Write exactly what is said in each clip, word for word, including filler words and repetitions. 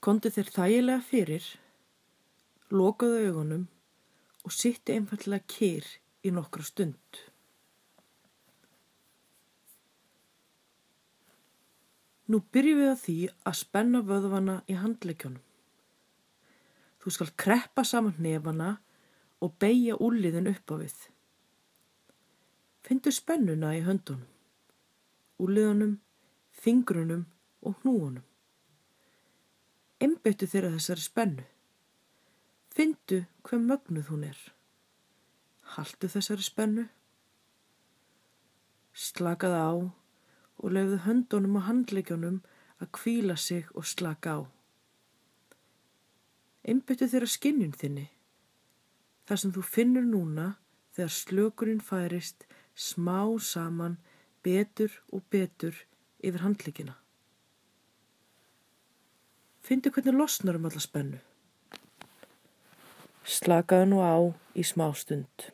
Komdu þér þægilega fyrir, lokaðu augunum og sittu einfaldlega kyrr í nokkra stund. Nú byrjum við á því að spenna vöðvana í handleggjónum. Þú skal kreppa saman hnefana og beygja úlnliðinn upp á við. Finndu spennuna í höndunum, úlnliðunum, fingrunum og hnúunum. Einbeittu þér að þessari spennu. Finndu hve mögnuð hún er. Haltu þessari spennu. Slakaðu á og leyfðu höndunum og handleggjónum að hvíla sig og slaka á. Einbeittu þér að skynjun þinni, þar sem þú finnur núna þegar slökunin færist smá saman betur og betur yfir handleggina. Finndu hvernig losnar um alla spennu. Slakaðu nú á í smástund.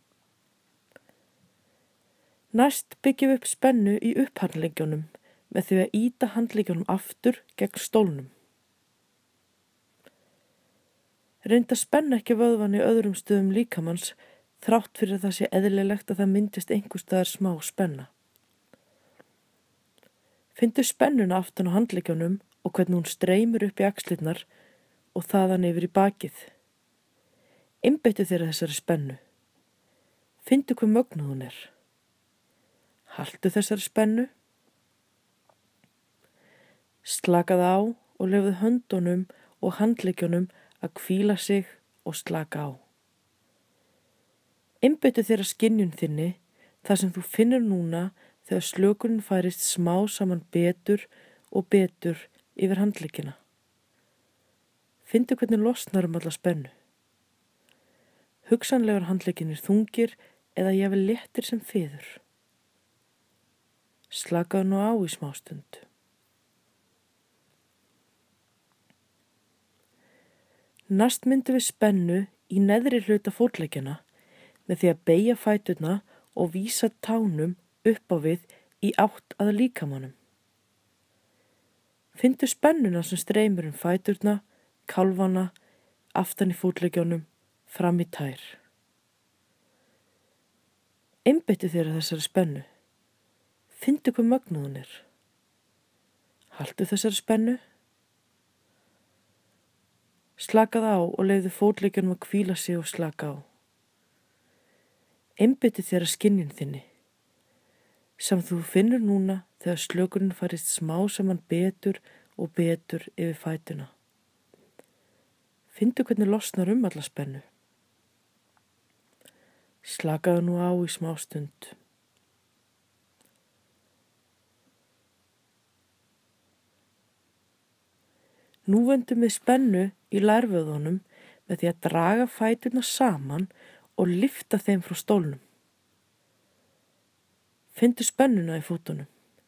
Næst byggjum við upp spennu í upphandleggjónum með því að ýta handleggjónum aftur gegn stólnum. Reyndu að spenna ekki vöðvan í öðrum stöðum líkamanns þrátt fyrir að það sé eðlilegt að það myndist einhvers staðar smá spenna. Finndu spennuna aftan á handleggjónum og hvernig hún streymir upp í axlirnar og þaðan yfir í bakið. Einbeittu þér að þessari spennu. Finndu hve mögnuð hún er. Haltu þessari spennu. Slakaðu á og leyfðu höndunum og handleggjónum að hvíla sig og slaka á. Einbeittu þér að skynjun þinni þar sem þú finnur núna þegar slökunin færist smá saman betur og betur yfir handleggina. Finndu hvernig losnar um alla spennu. Hugsanlegar handleggirnir þungir eða jafnvel léttir sem fiður. Slakaðu nú á í smástund. Næst myndum við spennu í neðri hluta fótleggjana með því að beygja fæturna og vísa tánum upp á við í átt að líkamanum. Finndu spennuna sem streymir um fæturna, kálfana, aftan í fótleggjónum, fram í tær. Einbeittu þér að þessari spennu. Finndu hve mögnuð hún er. Haltu þessari spennu. Slakaðu á og leyfðu fótleggjónum að hvíla sig og slaka á. Einbeittu þér að skynjun þinni, sem þú finnur núna þegar slökunin færist smá saman betur og betur yfir fætuna. Finndu hvernig losnar um alla spennu. Slakaðu nú á í smástund. Nú vendum við spennu í lærvöðunum með því að draga fæturna saman og lyfta þeim frá stólnum. Finndu spennuna í fótunum.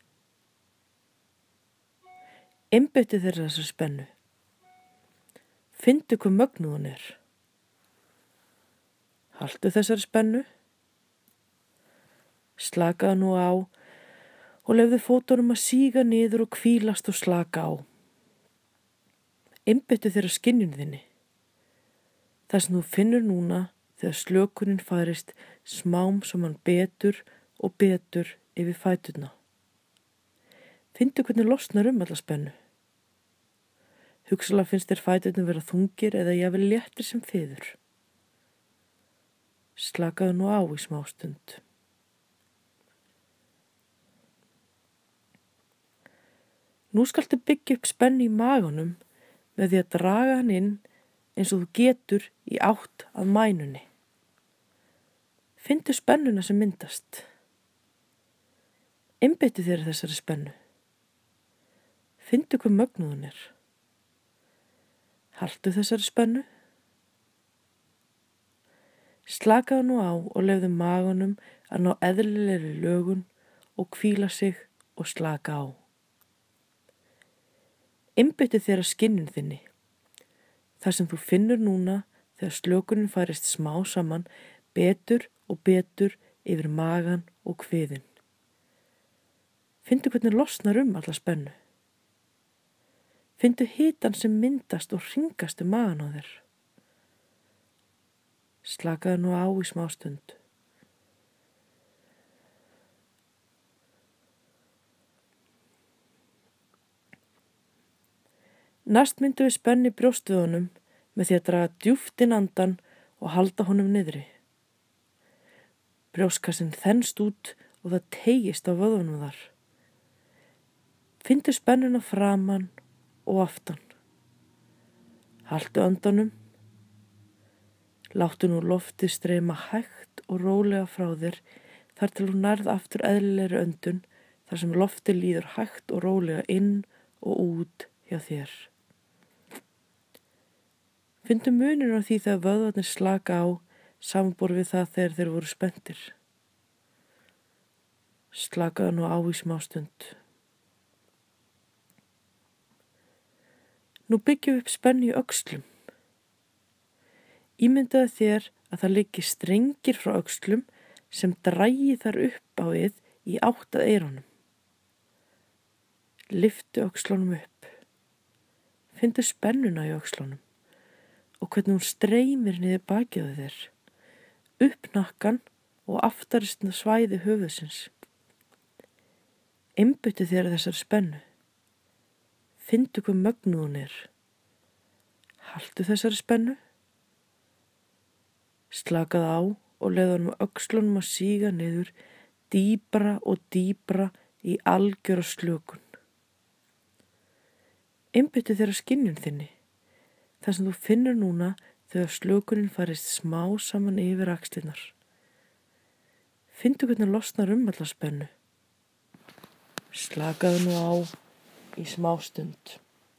Einbeittu þér að þessari spennu. Finndu hve mögnuð hún er. Haltu þessari spennu. Slakaðu nú á og leyfðu fótunum að síga niður og hvílast og slaka á. Einbeittu þér að skynjun þinni. Það sem þú finnur núna þegar slökunin færist smám saman betur og betur yfir fæturna. Finndu hvernig losnar um alla spennu. Hugsanlega finnst þér fæturnar vera þungir eða jafnvel léttir sem fiður. Slakaðu nú á í smástund. Nú skaltu byggja upp spennu í maganum með því að draga hann inn eins og þú getur í átt að mænunni. Finndu spennuna sem myndast. Einbeittu þér að þessari spennu. Finndu hve mögnuð hún er. Haltu þessari spennu. Slakaðu nú á og leyfðu maganum að ná eðlilegri lögun og hvíla sig og slaka á. Einbeittu þér að skynjun þinni, þar sem þú finnur núna þegar slökunin færist smá saman betur og betur yfir magan og kviðinn. Finndu hvernig losnar um alla spennu. Finndu hitan sem myndast og hringast um magan á þér. Slakaðu nú á í smástund. Næst myndu við spenni brjóstvöðunum með því að draga djúpt inn andan og halda honum niðri. Brjóstkassinn þenst út og það teygist á vöðvunum þar. Finndu spennuna framan og aftan. Haltu andanum. Láttu nú loftið streyma hægt og rólega frá þér þar til þú nærð aftur eðlilegri öndun þar sem loftið líður hægt og rólega inn og út hjá þér. Finndu muninn á því þegar vöðvarnir slaka á samanborið við það þegar þeir voru spenntir. Slakaðu nú á í smástund. Nú byggjum við upp spennu í öxlum. Ímyndaðu þér að það liggi strengir frá öxlum sem dragi þar upp á við í átt að eyrunum. Lyftu öxlunum upp. Finndu spennuna í öxlunum og hvernig hún streymir niður bakið á þér, upp nakkan og aftaristna svæði höfuðsins. Einbeittu þér þessar spennu. Finndu hvað mögnuð hún er. Haltu þessari spennu. Slakaðu á og leyfðu honum öxlunum að síga niður dýpra og dýpra í algjöra slökun. Einbeittu þér að skynjun þinni, þar sem þú finnur núna þegar slökunin farist smá saman yfir axlirnar. Finndu hvernig losnar um alla spennu. Slakaðu nú á í smástund.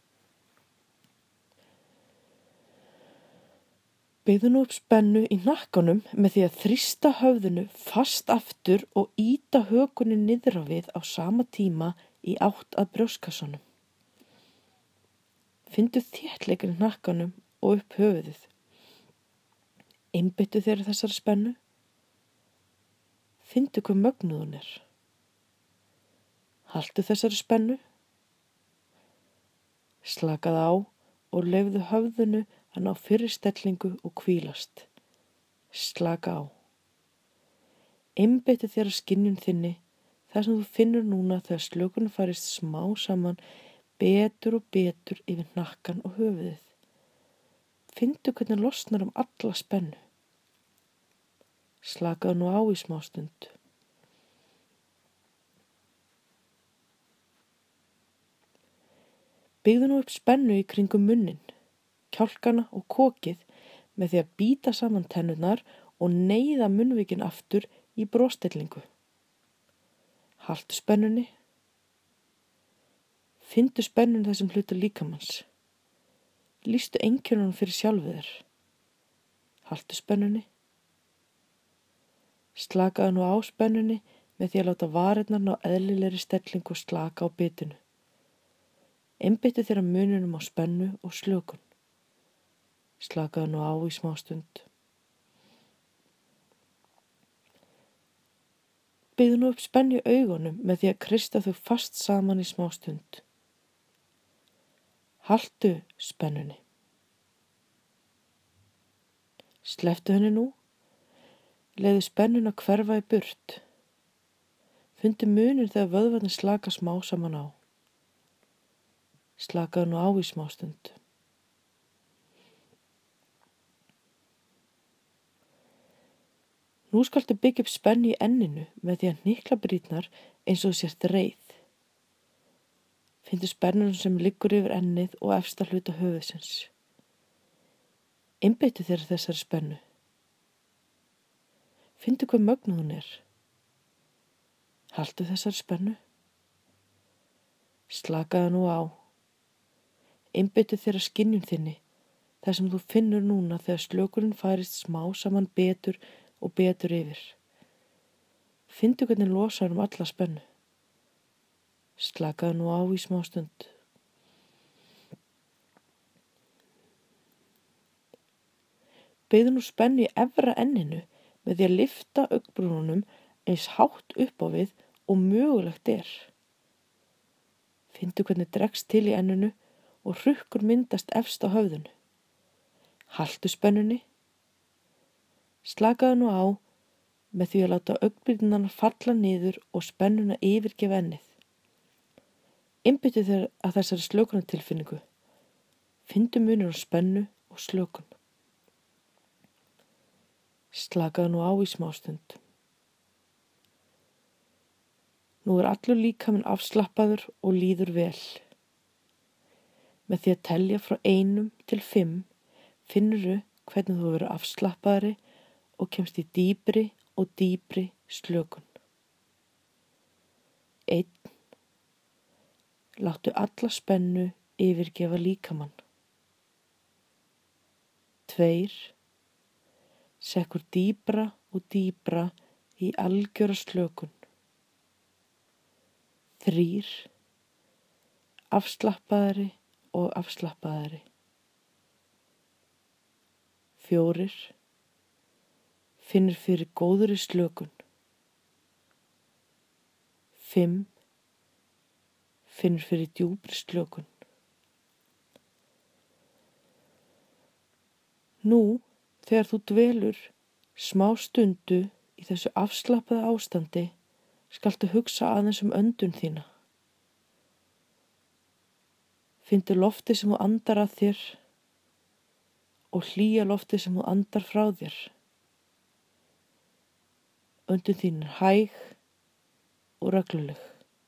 Byggðu nú upp spennu í hnakkanum með því að þrýsta höfðinu fast aftur og ýta hökunni niður á við á sama tíma í átt að brjóstkassanum. Finndu þéttleikann í hnakkanum og upp höfuðið. Einbeittu þér þessari spennu. Finndu hvað mögnuð hún er. Haltu þessari spennu. Slakaðu á og leyfðu höfðinu að ná fyrri stellingu og hvílast. Slaka á. Einbeittu þér að skynjun þinni þar sem þú finnur núna þegar slökunin farist smá saman betur og betur yfir hnakkan og höfuðið. Finndu hvernig losnar um alla spennu. Slakaðu nú á í smástund. Byggðu nú upp spennu í kringum munnin, kjálkana og kokið með því að bíta saman tennurnar og neyða munnvikin aftur í brosstellingu. Haltu spennunni. Finndu spennun þessum hluta líkamanns. Lýstu einkennunum fyrir sjálfu þér. Haltu spennunni. Slakaðu nú á spennunni með því að láta varirnar ná eðlilegri stellingu og slaka á bitinu. Einbeittu þér að mununum á spennu og slökun. Slakaðu nú á í smástund. Byggðu nú upp spennu í augunum með því að kreista þau fast saman í smástund. Haltu spennunni. Slepptu henni nú. Leyfðu spennuna hverfa í burt. Fundu muninn þegar vöðvarnir slaka smá saman á. Slakaðu nú á í smástund. Nú skaltu byggja upp spennu í enninu með því að hnykla brýtnar eins og þú sért reið. Finndu spennuna sem liggur yfir ennið og efsta hluta höfuðsins. Einbeittu þér þessari spennu. Finndu hvað mögnuð hún er. Haltu þessari spennu. Slakaðu nú á. Einbeittu þér að skynjun þinni, þar sem þú finnur núna þegar slökunin færist smá saman betur og betur yfir. Finndu hvernig losar um alla spennu. Slakaðu nú á í smástund. Byggðu nú spennu í efra enninu með því að lyfta augnbrúnunum eins hátt upp á við og mögulegt er. Finndu hvernig dregst til í enninu og hrukkur myndast efst á höfðinu. Haltu spennunni. Slakaðu nú á með því að láta augnbyrðinnar falla niður og spennuna yfirgefa ennið. Einbeittu þér að þessari slökunartilfinningu. Finndu munur á spennu og slökun. Slakaðu nú á í smástund. Nú er allur líkaminn afslappaður og líður vel. Með því að telja frá einum til fimm finnurðu hvernig þú verður afslappaðri og kemst í dýpri og dýpri slökun. Einn. Láttu alla spennu yfirgefa líkamann. Tveir. Sekkur dýpra og dýpra í algjöra slökun. Þrýr. Afslappaðari og afslappaðari. Fjórir. Finnur fyrir góðri slökun. Fimm. Finnur fyrir djúpri slökun. Nú, þegar þú dvelur smá stundu í þessu afslappaða ástandi, skaltu hugsa aðeins um öndun þína. Finndu loftið sem þú andar að þér og hlýja loftið sem þú andar frá þér. Öndun þín er hæg og regluleg.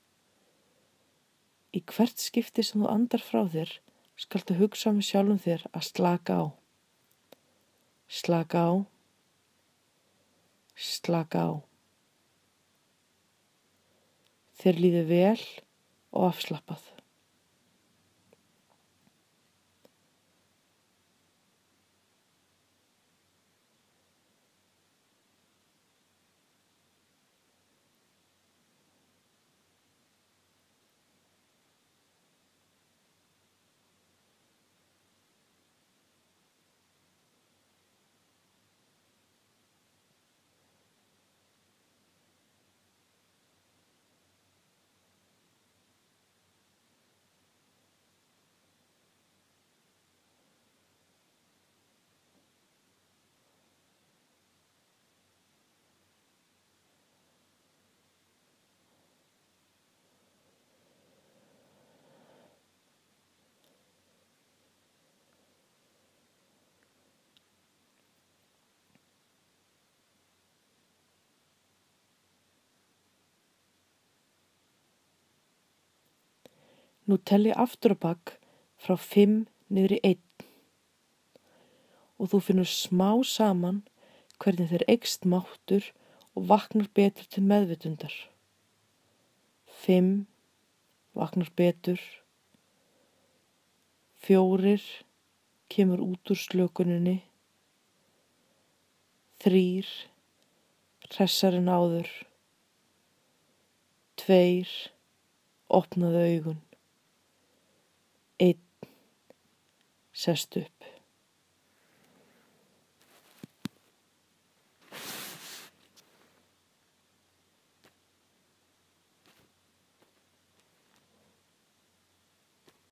Í hvert skipti sem þú andar frá þér, skaltu hugsa með sjálfum þér að slaka á. Slaka á. Slaka á. Þér líður vel og afslappað. Nú telji aftur á bak frá fimm niður í einn og þú finnur smá saman hvernig þeir eykst máttur og vaknar betur til meðvitundar. Fimm, vaknar betur. Fjórir, kemur út úr slökuninni. Þrýr, hressar en áður. Tveir, opnaðu augun. Einn, sest upp.